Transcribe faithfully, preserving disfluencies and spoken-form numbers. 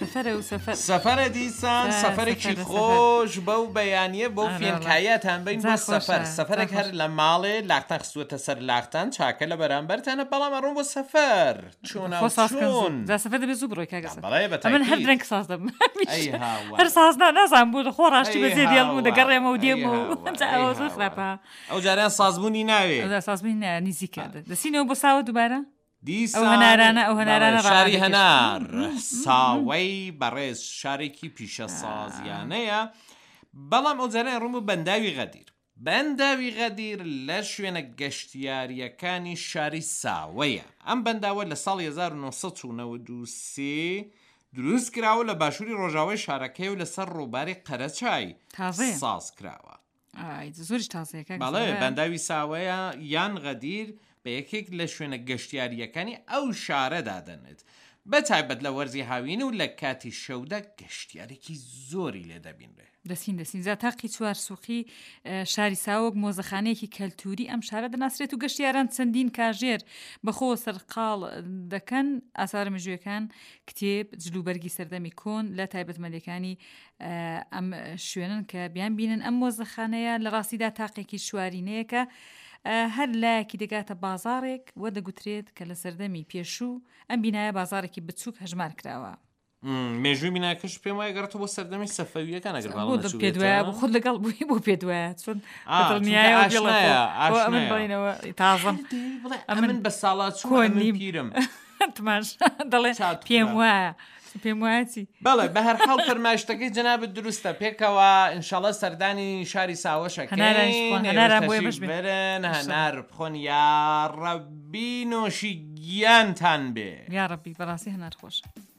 سەفەرە و سەفەر سەفەرە دیسان سەفەرێکی خۆش بەو بەیانیە بۆ فێنکایەتان بین بۆ سەفەر سەفەرێک هەر لە ماڵێ لاختان خستووەتە سەر لاختان چاکە لە بەرامبەرتانە بەڵام ئەڕۆن بۆ سەفەر چۆن چۆن سەفەر دەبێت زوو بڕۆی کاگەسە بەڵێ بەتاکید من هەر درەنگ ساز دەبم هەر ساز نازانم بوو خۆ ڕاشتی بەجێ دێڵم و دەگەڕێمە و دێم و ئەوە زۆر خراپە ئەو جاریان سازبوونی ناوێ سازبوونی نزیکە دەسینەوە بۆ ساوە دووبارە دیسان ئەو هەنارانە ئەو هەنارانە شاری هەنار ساوەی بەڕێز شارێکی پیشە سازیانەیە بەڵام ئەو جاران ڕووم و بەنداوی غەدیر بەنداوی غەدیر لە شوێنە گەشتیاریەکانی شاری ساوەیە ئەم بەنداوە لە ساڵی هەزار و نۆسەد و نەوەد و سێ دروست کراوە لە باشووری ڕۆژاوای شارەکەی و لەسەر ڕووباری قەرەچای ساز کراوە زۆریش تازەیەکە بەڵێ بەنداوی ساوەیە یان غەدیر بە یەکێک لە شوێنە گەشتیاریەکانی ئەو شارەدا دەنێت بە تایبەت لە وەرزی هاوین و لە کاتی شەودا گەشتیارێکی زۆری لێ دەبینرێ دەسین دەسین زاتاقی چوارسوقی شاری ساوەک مۆزەخانەیەکی کەلتوری ئەم شارە دەناسرێت و گەشتیاران چەندین کاژێر بەخۆ سەرقاڵ دەکەن ئاسارە مژوویەکان کتێب جلوبەرگی سەردەمی کۆن لە تایبەتمەندەکانی ئەم شوێنن کە بیان بینن ئەم مۆزەخانەیە لە ڕاستیدا تاقێکی شوارینەیەکە هەر لایەکی دەگاتە بازارێک وە دەگوترێت کە لە سەردەمی پێشوو ئەم بینایە بازارێکی بچووک هەژمار کراوە مێژووی بیناکەش پێم وایە گەڕێتەوە بۆ سەردەمی سەفەویەکان ئەگەر باڵ نەچوو پێ دوایە بۆ خۆت لەگەڵ بووی بۆ پێ دوایە چۆن تازم ئەمن بە ساڵات چۆن پیرم تماش دەڵێ پێم وایە پێم وایەتی بەڵێ بە هەر حاڵ فەرمایشتەکەی جەنابەت دروستە پێکەوە ئینشاڵڵا سەردانی شاری ساوەشەکەین برن هەنار بخۆن یا ڕەبی نۆشی گیانتان بێ یا ڕەبی بەڕاستی هەنار خۆشە